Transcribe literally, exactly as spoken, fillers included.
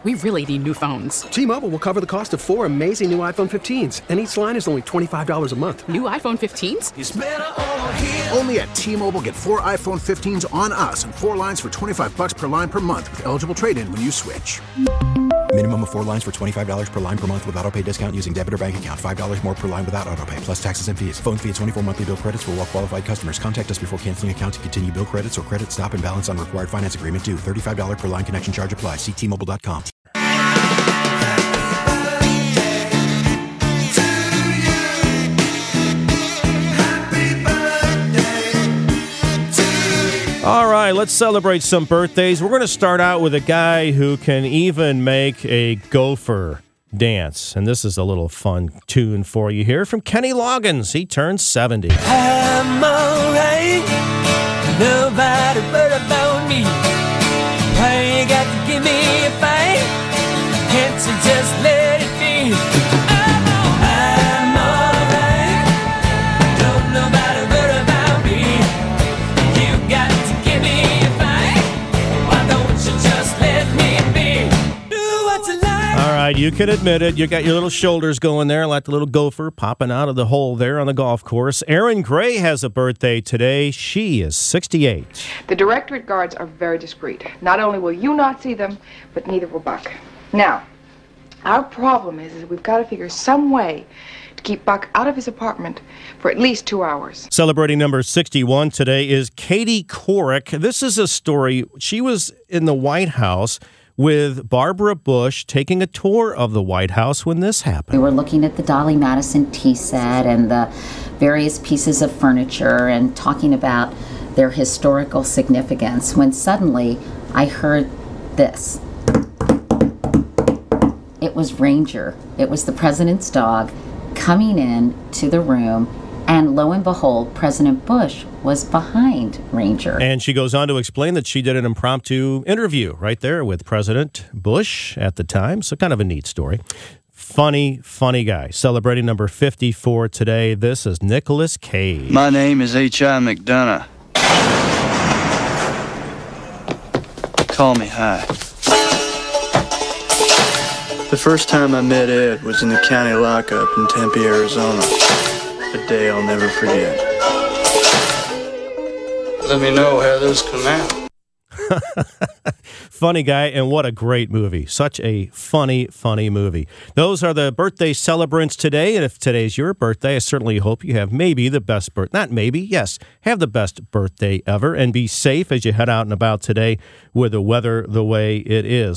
We really need new phones. T-Mobile will cover the cost of four amazing new iPhone fifteens, and each line is only twenty-five dollars a month. New iPhone fifteens? It's better over here. Only at T-Mobile, get four iPhone fifteens on us and four lines for twenty-five dollars per line per month with eligible trade-in when you switch. Minimum of four lines for twenty-five dollars per line per month with autopay discount using debit or bank account. five dollars more per line without autopay, plus taxes and fees. Phone fee at twenty-four monthly bill credits for well-qualified customers. Contact us before canceling account to continue bill credits or credit stop and balance on required finance agreement due. thirty-five dollars per line connection charge applies. See T Mobile dot com. All right, let's celebrate some birthdays. We're going to start out with a guy who can even make a gopher dance. And this is a little fun tune for you here from Kenny Loggins. He turns seventy. I'm alright. Nobody but about me. Why you got to give me a fight? Can't you just let it be? I'm alright. I'm alright. Don't nobody but about me. You got to give me a fight. Why don't you just let me be? Do what you like. All right, you can admit it. You got your little shoulders going there like the little gopher popping out of the hole there on the golf course. Erin Gray has a birthday today. She is sixty-eight. The Directorate guards are very discreet. Not only will you not see them, but neither will Buck. Now, our problem is, is we've got to figure some way to keep Buck out of his apartment for at least two hours. Celebrating number sixty-one today is Katie Couric. This is a story. She was in the White House with Barbara Bush taking a tour of the White House when this happened. We were looking at the Dolly Madison tea set and the various pieces of furniture and talking about their historical significance when suddenly I heard this. It was Ranger. It was the president's dog coming in to the room, and lo and behold, President Bush was behind Ranger. And she goes on to explain that she did an impromptu interview right there with President Bush at the time. So kind of a neat story. Funny, funny guy. Celebrating number fifty-four today. This is Nicolas Cage. My name is H I McDonough. Call me High. The first time I met Ed was in the county lockup in Tempe, Arizona. A day I'll never forget. Let me know how those come out. Funny guy, and what a great movie. Such a funny, funny movie. Those are the birthday celebrants today, and if today's your birthday, I certainly hope you have maybe the best birthday. Not maybe, yes, have the best birthday ever, and be safe as you head out and about today with the weather the way it is.